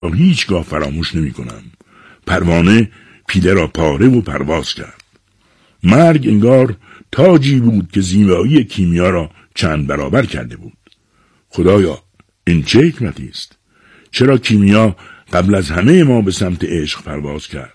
هیچگاه فراموش نمی کنم. پروانه پیله را پاره و پرواز کرد. مرگ انگار تاجی بود که زیبایی کیمیا را چند برابر کرده بود. خدایا، این چه حکمتی است؟ چرا کیمیا قبل از همه ما به سمت عشق پرواز کرد؟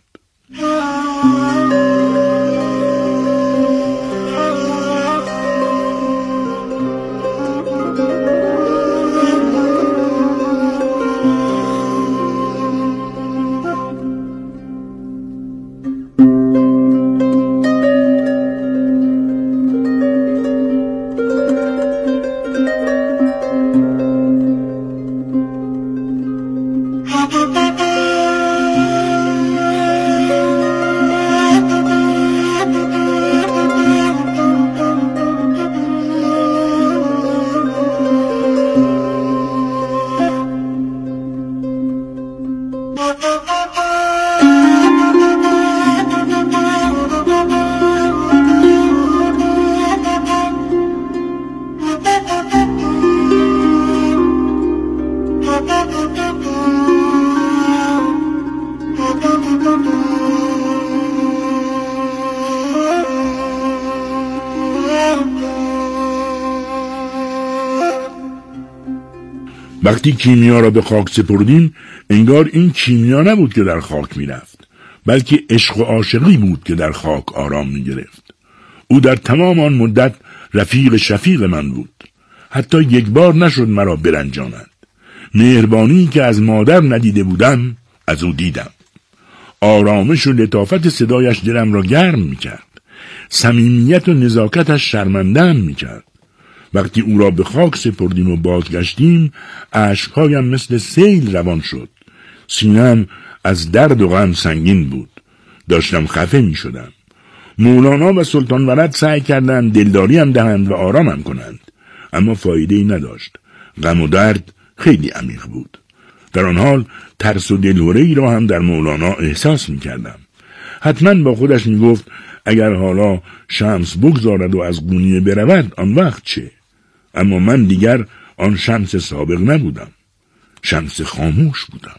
وقتی کیمیا را به خاک سپردیم، انگار این کیمیا نبود که در خاک می رفت، بلکه عشق و عاشقی بود که در خاک آرام می گرفت. او در تمام آن مدت رفیق شفیق من بود. حتی یک بار نشد مرا برنجاند. مهربانی که از مادر ندیده بودم از او دیدم. آرامش و لطافت صدایش دلم را گرم می کرد. صمیمیت و نزاکتش شرمنده‌ام می کرد. وقتی او را به خاک سپردیم و بازگشتیم، اشکهایم مثل سیل روان شد. سینه‌ام از درد و غم سنگین بود. داشتم خفه می شدم. مولانا و سلطان ولد سعی کردند دلداریم دهند و آرامم کنند، اما فایده‌ای نداشت. غم و درد خیلی عمیق بود. در آن حال ترس و دلهره‌ای را هم در مولانا احساس می کردم. حتما با خودش می گفت اگر حالا شمس بگذارد و از قونیه برود آن وقت چه؟ اما من دیگر آن شمس سابق نبودم. شمس خاموش بودم.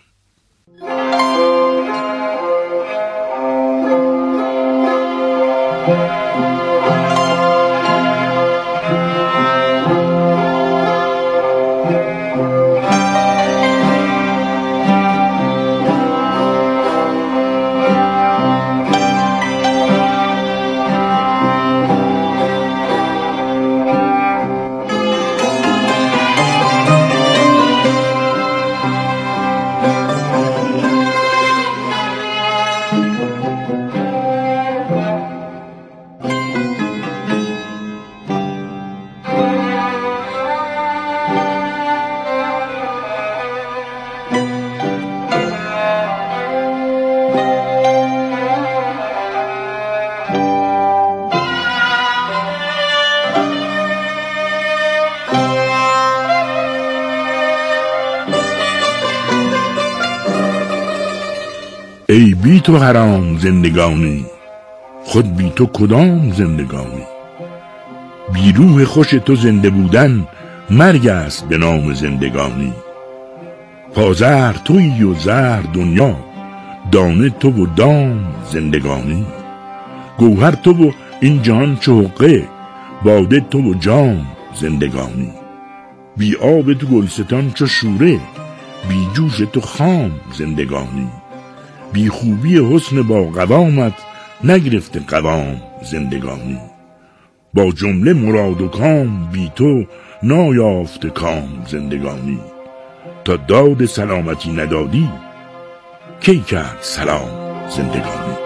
ای بی تو حرام زندگانی، خود بی تو کدام زندگانی؟ بی روح خوش تو زنده بودن، مرگ است به نام زندگانی. پازهر تویی و زهر دنیا، دانه تو و دام زندگانی. گوهر تو و این جهان چو حقه، باده تو و جام زندگانی. بی آب تو گلستان چو شوره، بی جوش تو خام زندگانی. بی خوبی حسن با قوامت، نگرفته قوام زندگانی. با جمله مراد و کام، بی تو نایافت کام زندگانی. تا داد سلامتی ندادی، کی کرد سلام زندگانی.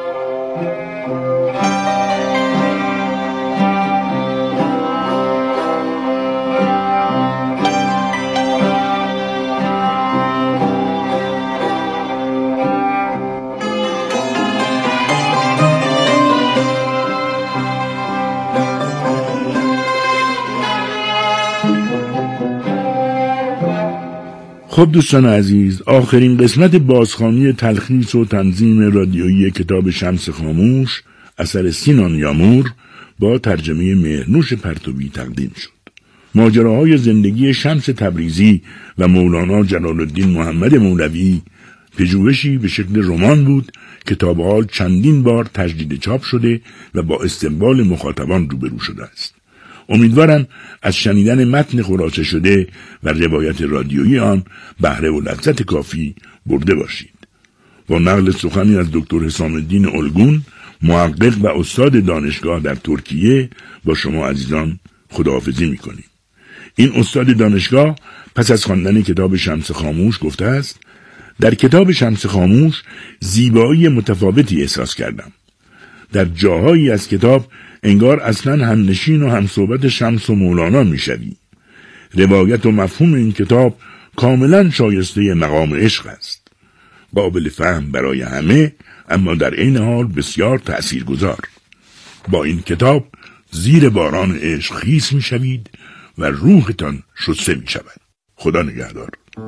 خب دوستان عزیز، آخرین قسمت بازخوانی تلخیص و تنظیم رادیویی کتاب شمس خاموش اثر سینان یامور با ترجمه مهرنوش پرتوی تقدیم شد. ماجراهای زندگی شمس تبریزی و مولانا جلال الدین محمد مولوی پژوهشی به شکل رمان بود که تا به حال چندین بار تجدید چاپ شده و با استقبال مخاطبان روبرو شده است. امیدوارم از شنیدن متن خلاصه شده و روایت رادیویی آن بهره و لذت کافی برده باشید. با نقل سخنی از دکتر حسام الدین الگون، محقق و استاد دانشگاه در ترکیه، با شما عزیزان خداحافظی می‌کنیم. این استاد دانشگاه پس از خواندن کتاب شمس خاموش گفته است: در کتاب شمس خاموش زیبایی متفاوتی احساس کردم. در جاهایی از کتاب انگار اصلاً همنشین و همصحبت شمس و مولانا میشوی. روایت و مفهوم این کتاب کاملاً شایسته مقام عشق است. قابل فهم برای همه، اما در عین حال بسیار تأثیرگذار. با این کتاب زیر باران عشق خیس میشوید و روحتان شسته میشود. خدا نگهدار.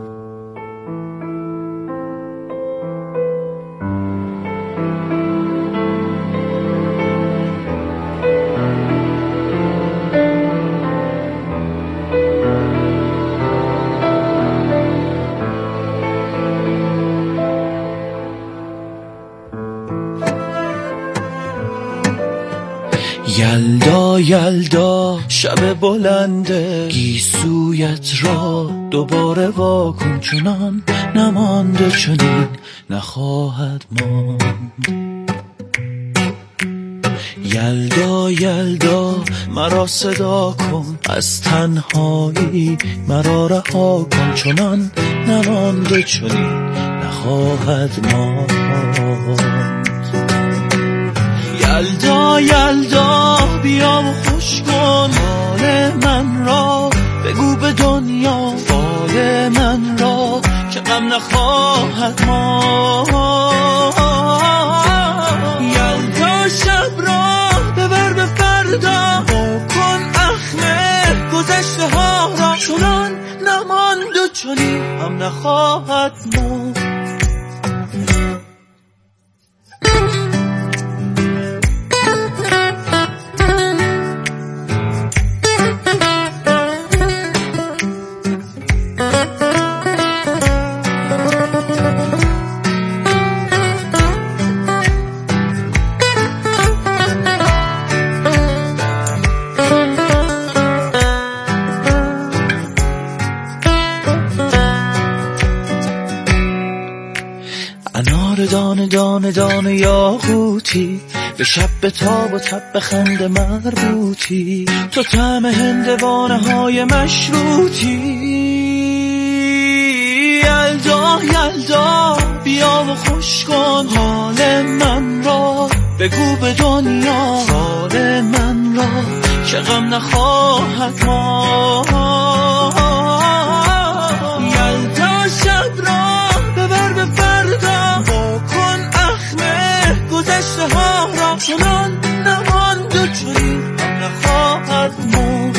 یلدا یلدا شب بلنده، گیسویت را دوباره واکن، چنان نمانده چنین نخواهد ماند. یلدا یلدا مرا صدا کن، از تنهایی مرا رها کن، چنان نمانده چنین نخواهد ماند. یلدا یلدا بیا و خوش کن حال من را، بگو به دنیا فال من را که غم نخواهد ماند. یلدا شب را ببر به فردا، کن اخمه گذشته ها را، چنان نماند و چنین هم نخواهد ماند. دانه دانه دانه یاقوتی، به شب به تاب و تب خنده مربوطی، تو طعم هندوانه های مشروطی. یلدا یلدا بیا و خوش کن حال من را، بگو به دنیا حال من را که غم نخواهد ماند. یلدا شب را ببر به فردا، کن اخمه گذشته ها را، چنان نماند و چنین هم نخواهد ماند.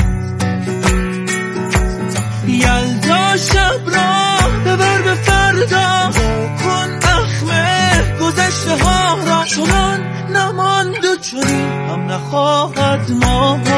یلدا شب را ببر به فردا، کن اخمه گذشته ها را، چنان نماند و چنین هم نخواهد ماند.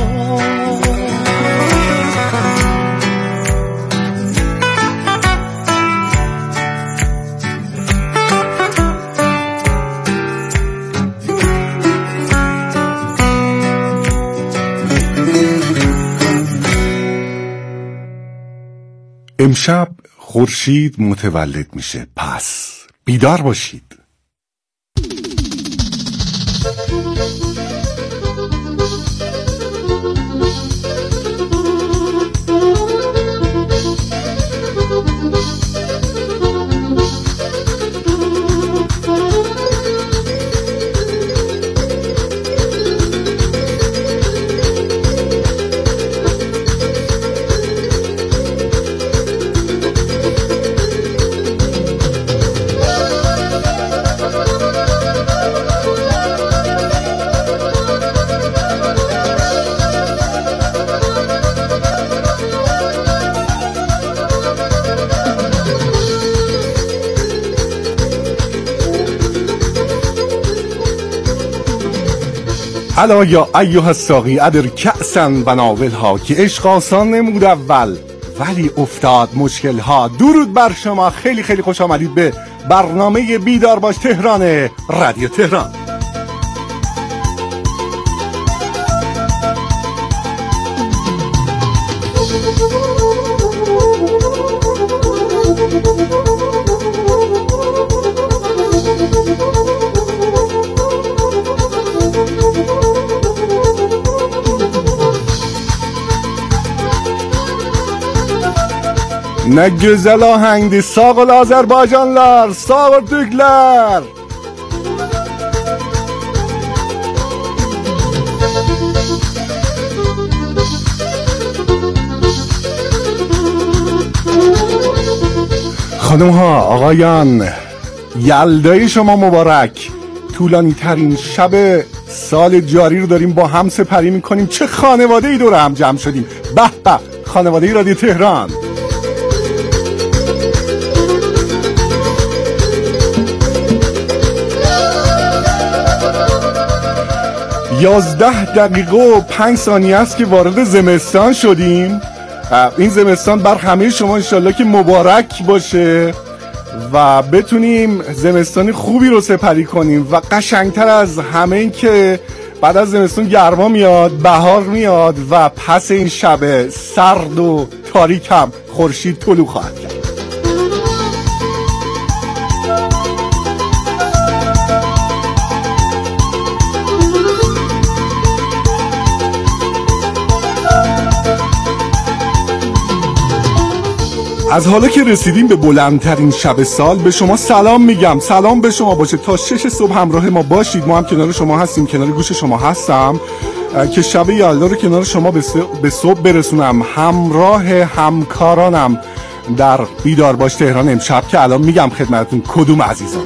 امشب خورشید متولد میشه، پس بیدار باشید. الا یا ایها الساقی ادر کأسا و ناولها، که عشق آسان نمود اول ولی افتاد مشکل ها. درود بر شما، خیلی خیلی خوش آمدید به برنامه بیدار باش تهران رادیو تهران. Ne güzel ahengdi. Sağ ol Azerbaycanlar, sağ ol Türkler. خانم ها، آقایان، یلدای شما مبارک. طولانی ترین شب سال جاری رو داریم با هم سپری میکنیم. چه خانواده ای دور هم جمع شدیم. به به، خانواده رادیو تهران. 11 دقیقه و 5 ثانیه است که وارد زمستان شدیم. این زمستان بر همه شما انشالله که مبارک باشه و بتونیم زمستانی خوبی رو سپری کنیم و قشنگتر از همه این که بعد از زمستان گرما میاد، بهار میاد و پس این شب سرد و تاریک هم خورشید طلوع خواهد کرد. از حالا که رسیدیم به بلندترین شب سال به شما سلام میگم. سلام به شما باشه. تا 6 صبح همراه ما باشید. ما هم کنار شما هستیم، کنار گوش شما هستم که شب یلدا رو کنار شما به صبح برسونم، همراه همکارانم در بیدار باش تهران امشب که الان میگم خدمتتون کدوم عزیزان.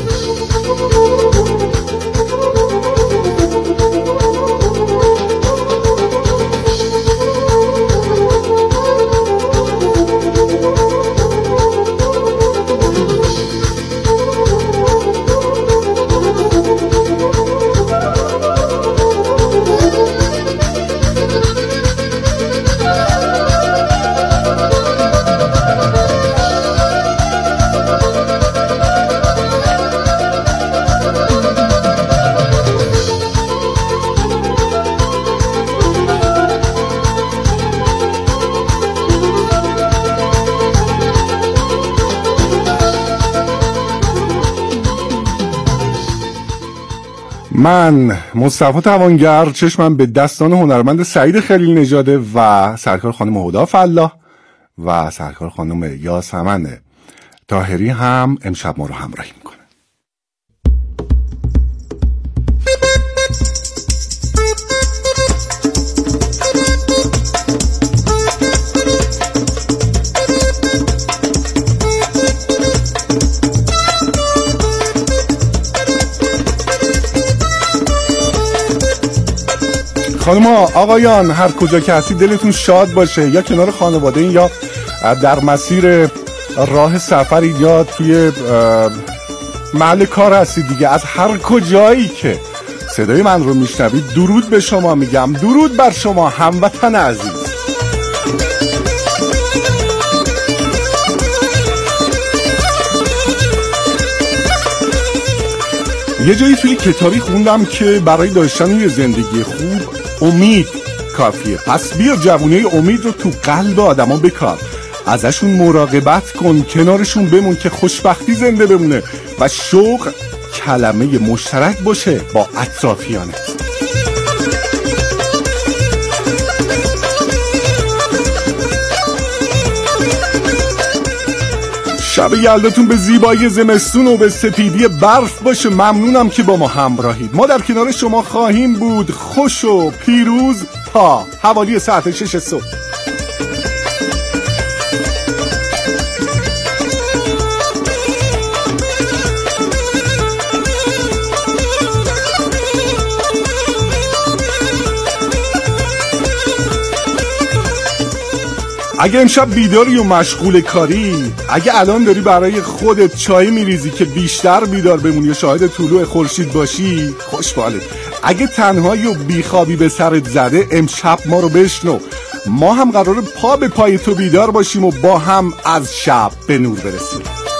من مصطفی توانگر چشمم به دستان هنرمند سعید خلیل نژاده و سرکار خانم هدی فلاح و سرکار خانم یاسمن طاهری هم امشب ما رو همراهی میکنه. خانم ها، آقایان، هر کجا که هستید دلتون شاد باشه، یا کنار خانواده این یا در مسیر راه سفری یا توی محل کار هستید دیگه. از هر کجایی که صدای من رو میشنوید درود به شما میگم. درود بر شما هموطن عزیز. یه جایی توی کتابی خوندم که برای داشتن یه زندگی خوب امید کافیه. پس بیا جوونه امید رو تو قلب آدما بکار، ازشون مراقبت کن، کنارشون بمون که خوشبختی زنده بمونه و شوق کلمه مشترک باشه با اطرافیانت. شب یلداتون به زیبایی زمستون و به سپیدی برف باشه. ممنونم که با ما همراهید. ما در کنار شما خواهیم بود خوش و پیروز تا حوالی ساعت 6 صبح. اگه امشب بیداری و مشغول کاری، اگه الان داری برای خودت چای میریزی که بیشتر بیدار بمونی و شاهد طلوع خورشید باشی، خوشبالت. اگه تنهایی و بیخوابی به سرت زده، امشب ما رو بشنو. ما هم قراره پا به پای تو بیدار باشیم و با هم از شب به نور برسیم.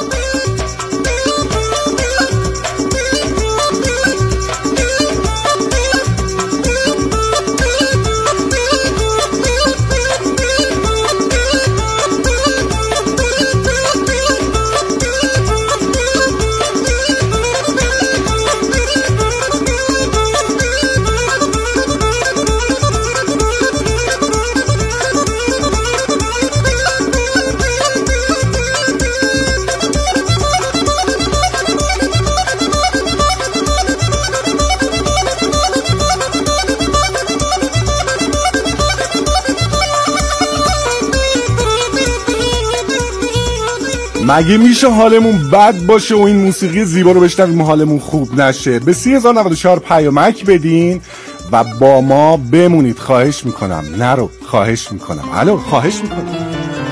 مگه میشه حالمون بد باشه و این موسیقی زیبا رو بشنویم حالمون خوب نشه؟ به 30,094 پیامک بدین و با ما بمونید. خواهش میکنم. نرو. خواهش میکنم. الو. خواهش میکنم.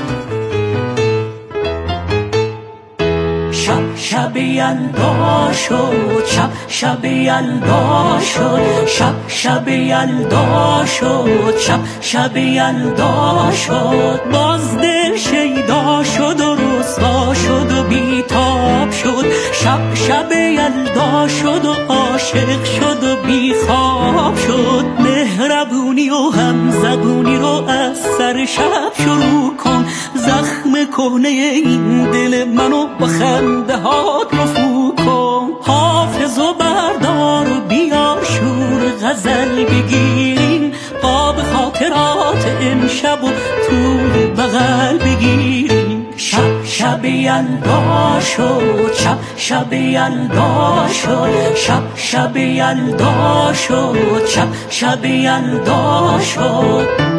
شب یلدا شد، شب یلدا شد، شب یلدا شد، شب یلدا شد. باز دل شیدا شد و رسوا شد و بیتاب شد. شب یلدا شد و عاشق شد و بیخواب شد. مهربونی و همزبونی رو از سر شب شروع کن. زخم کهنه این دل منو با خنده هات رفو کن. حافظ و بردار و بیار شور غزل بگیریم. قاب خاطرات امشب و طول بغل بگیریم. شب یلدا شد، شب یلدا شد، شب یلدا شد، شب یلدا شد.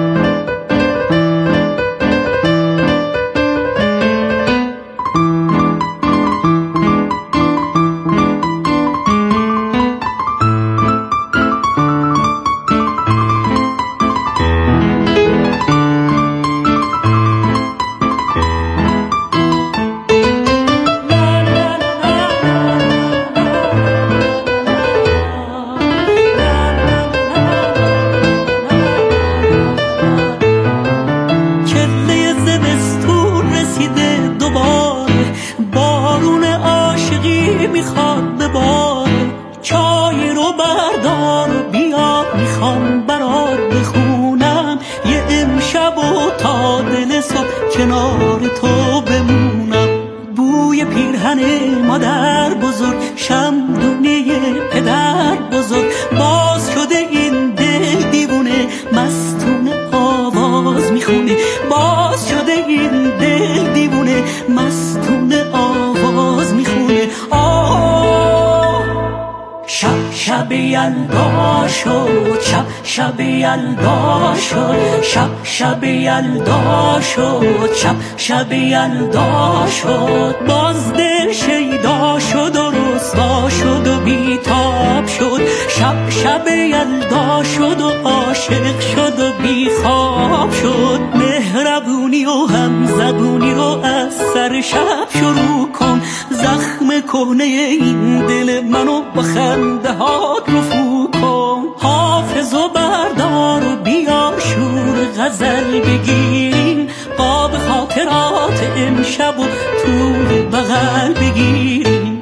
شب یلدا شد، شب یلدا شد، شب یلدا شد، شب یلدا شد. باز دل شیدا شد و رسوا شد و بیتاب شد. شب یلدا شد و عاشق شد و بیخواب شد. مهربونی و همزبونی رو از سر شب شروع کن. زخم کهنه این دل منو با خنده هات رفو کن. حافظ و بردار و بیار شور غزل بگیریم. قاب خاطرات امشب و طول بغل بگیریم.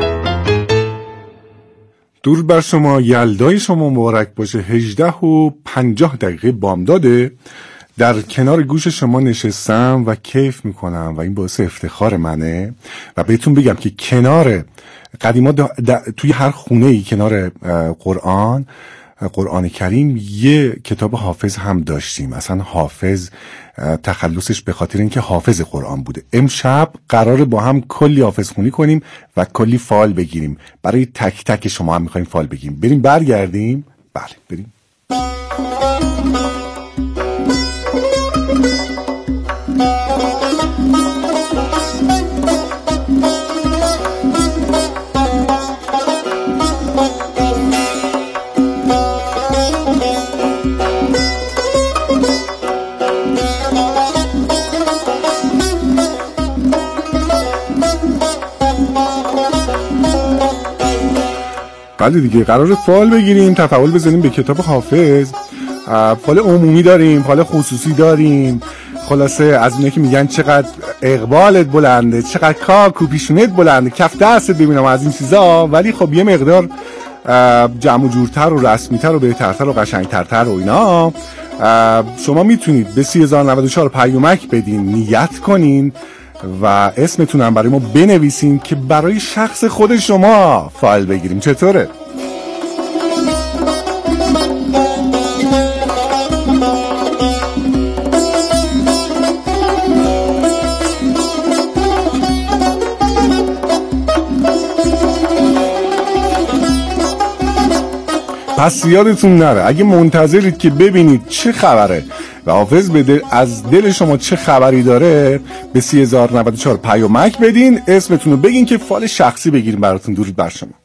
درود بر شما، یلدای شما مبارک باشه. 18:50 بامداده. در کنار گوش شما نشستم و کیف میکنم و این باعث افتخار منه. و بهتون بگم که کنار قدیما توی هر خونه‌ای کنار قرآن کریم یه کتاب حافظ هم داشتیم. اصلا حافظ تخلصش به خاطر اینکه حافظ قرآن بوده. امشب قراره با هم کلی حافظ خونی کنیم و کلی فال بگیریم. برای تک تک شما هم میخوایم فال بگیریم. بریم برگردیم. بله بریم. بله دیگه قرار فال بگیریم، تفاعل بزنیم به کتاب حافظ فال عمومی داریم، فال خصوصی داریم. خلاصه از اونه که میگن چقدر اقبالت بلنده، چقدر کاکو پیشونت بلنده، کف دستت ببینم از این چیزا. ولی خب یه مقدار جمع و جورتر و رسمیتر و بهترتر و قشنگترتر و اینا. شما میتونید به 3094 پیامک بدین، نیت کنین و اسمتونم برای ما بنویسین که برای شخص خود شما فایل بگیریم. چطوره؟ پس یادتون نره اگه منتظرید که ببینید چه خبره و حافظ بده از دل شما چه خبری داره، به 3094 پیامک بدین، اسمتون رو بگین که فال شخصی بگیریم براتون. درود بر شما.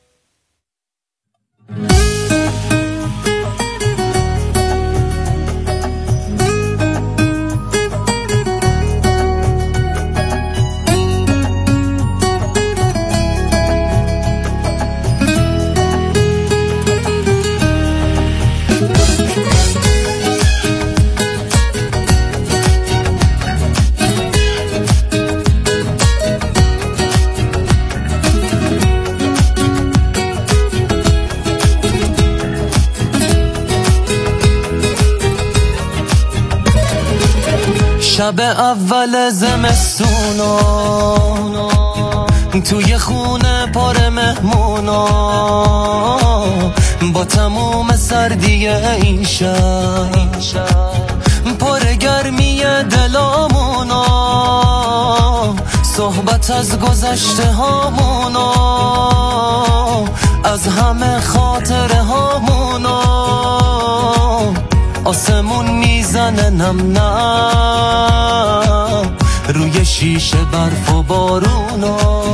شب اول زمستونا توی خونه پر مهمونا، با تموم سردی این شب پر گرمی دلامونا، صحبت از گذشته هامونا، از همه خاطره هامونا، آسمون میزنه نم نم روی شیشه برف و بارونا.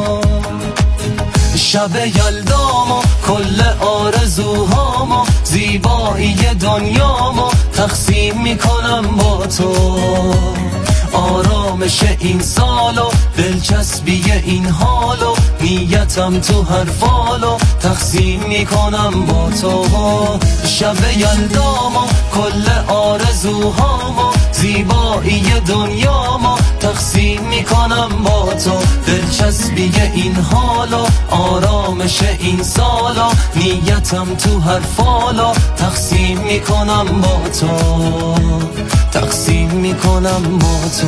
شب یلدامو کل آرزوهامو، زیبایی دنیامو تقسیم میکنم با تو، آرامش این سالو، دلچسبی این حالو، نیتم تو هر فالو تقسیم میکنم با تو. شب یلدامو کل آرزوهامو، زیبایی دنیامو تقسیم میکنم با تو، دلچسبی این حالو، آرامش این سالو، نیتم تو هر فالو تقسیم میکنم با تو، تقسیم میکنم با تو.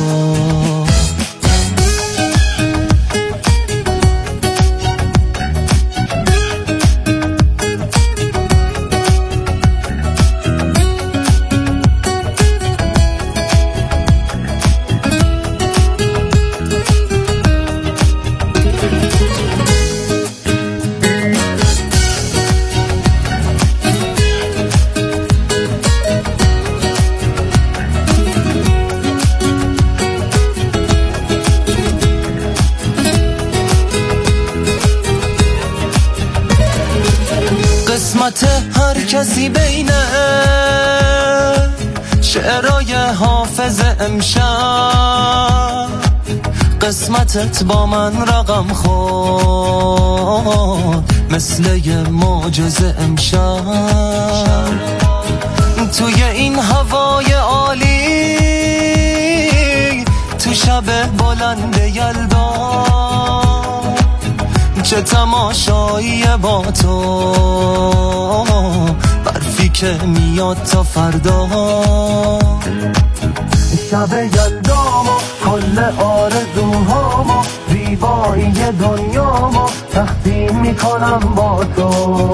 قسمت هر کسی بینه شعرهای حافظ امشب، قسمتت با من رقم خورد مثل یه معجزه امشب، توی این هوای عالی، تو شب بلند یلدا، چه تماشایی با تو، برفی که میاد تا فردا. شب یلدامو کل آرزوهامو، زیبایی دنیامو تقسیم میکنم با تو،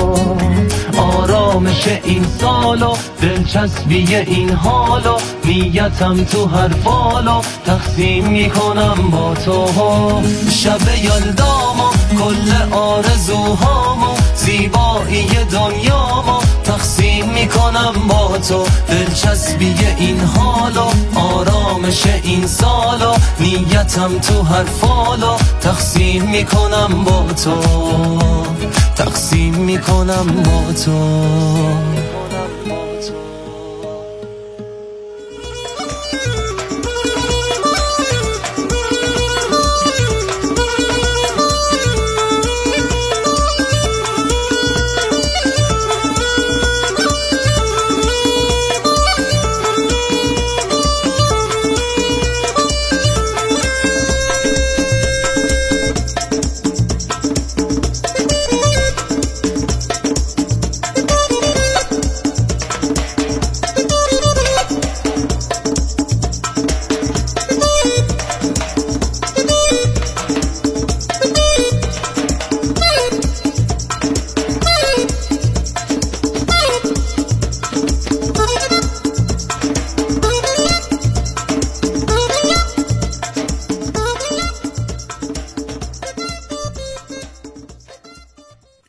آرامش این سالو، دلچسبی این حالو، نیتم تو هر فالو تقسیم میکنم با تو. شب یلدامو کل آرزوهامو، زیبایی دنیامو تقسیم میکنم با تو، دلچسبی این حالو، آرامش این سالو، نیتم تو هر فالو تقسیم میکنم با تو، تقسیم میکنم با تو.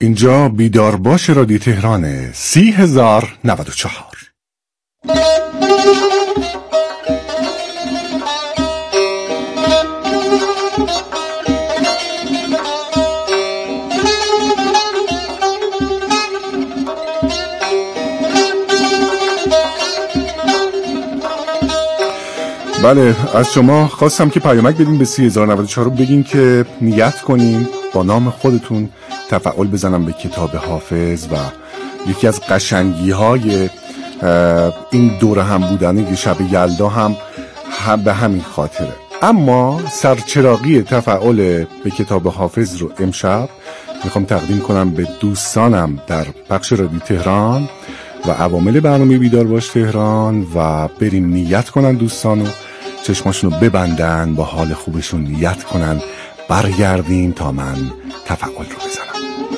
اینجا بیدار باش رادیو تهران 30,094. بله، از شما خواستم که پیامک بدین به 30,094 رو بگین که نیت کنین با نام خودتون تفعال بزنم به کتاب حافظ و یکی از قشنگی‌های این دوره هم بودن شب یلدا هم به همین خاطره. اما سرچراغی تفعال به کتاب حافظ رو امشب میخوام تقدیم کنم به دوستانم در بخش رادیو تهران و عوامل برنامه بیدار باش تهران و بریم نیت کنن دوستانو، چشماشونو ببندن، با حال خوبشون نیت کنن، برگردیم تا من تفعال رو بزنم.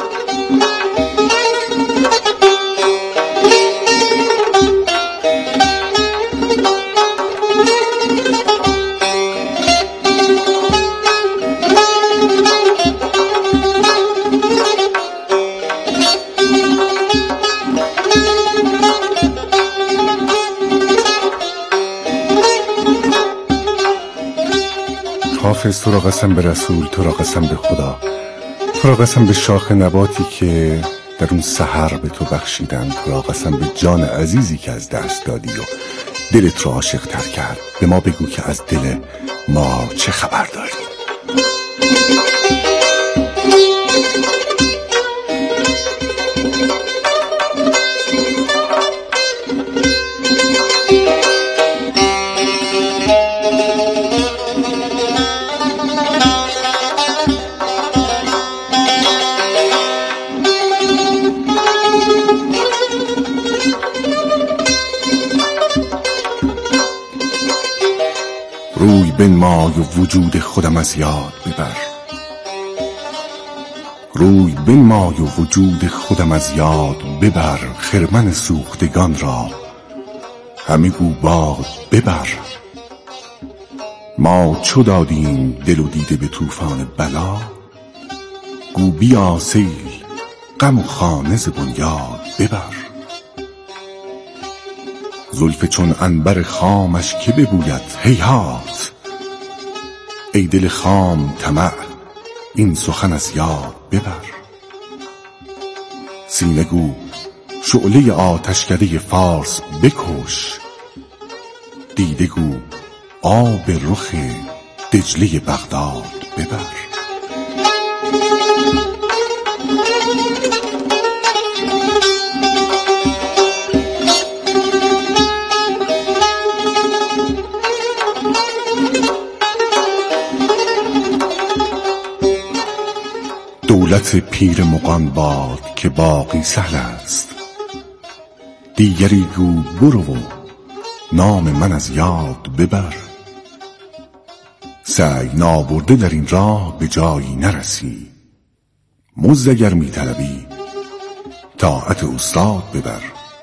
حافظ تو را قسم به رسول، تو را قسم به خدا، تو را قسم به شاخ نباتی که در اون سحر به تو بخشیدن، تو را قسم به جان عزیزی که از دست دادی و دلت رو عاشق تر کرد. به ما بگو که از دل ما چه خبر داری؟ روی بنمای و وجود خودم از یاد ببر، روی بنمای و وجود خودم از یاد ببر، خرمن سوختگان را همه گو باد ببر. ما چو دادیم دل و دیده به طوفان بلا، گو بیا سیل غم و خانه ز بنیاد ببر. زلف چون عنبر خامش که ببوید هیهات، ای دل خام طمع این سخن از یاد ببر. سینه گو شعله آتشکده فارس بکش، دیده گو آب رخ دجله بغداد ببر. دولت پیر مغان باد که باقی سهل است، دیگری گو برو و نام من از یاد ببر. سعی نابرده در این راه به جایی نرسی، مزد اگر می طلبی طاعت استاد ببر.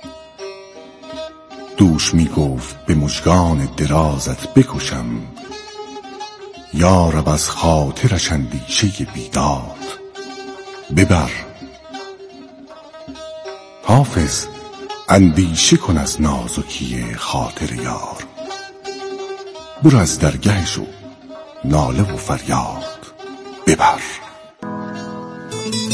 دوش می گفت به مژگان درازت بکشم، یا رب از خاطرش اندیشه بیداد ببر. حافظ اندیشه کن از نازکی خاطر یار، برو از درگهش و ناله و فریاد ببر.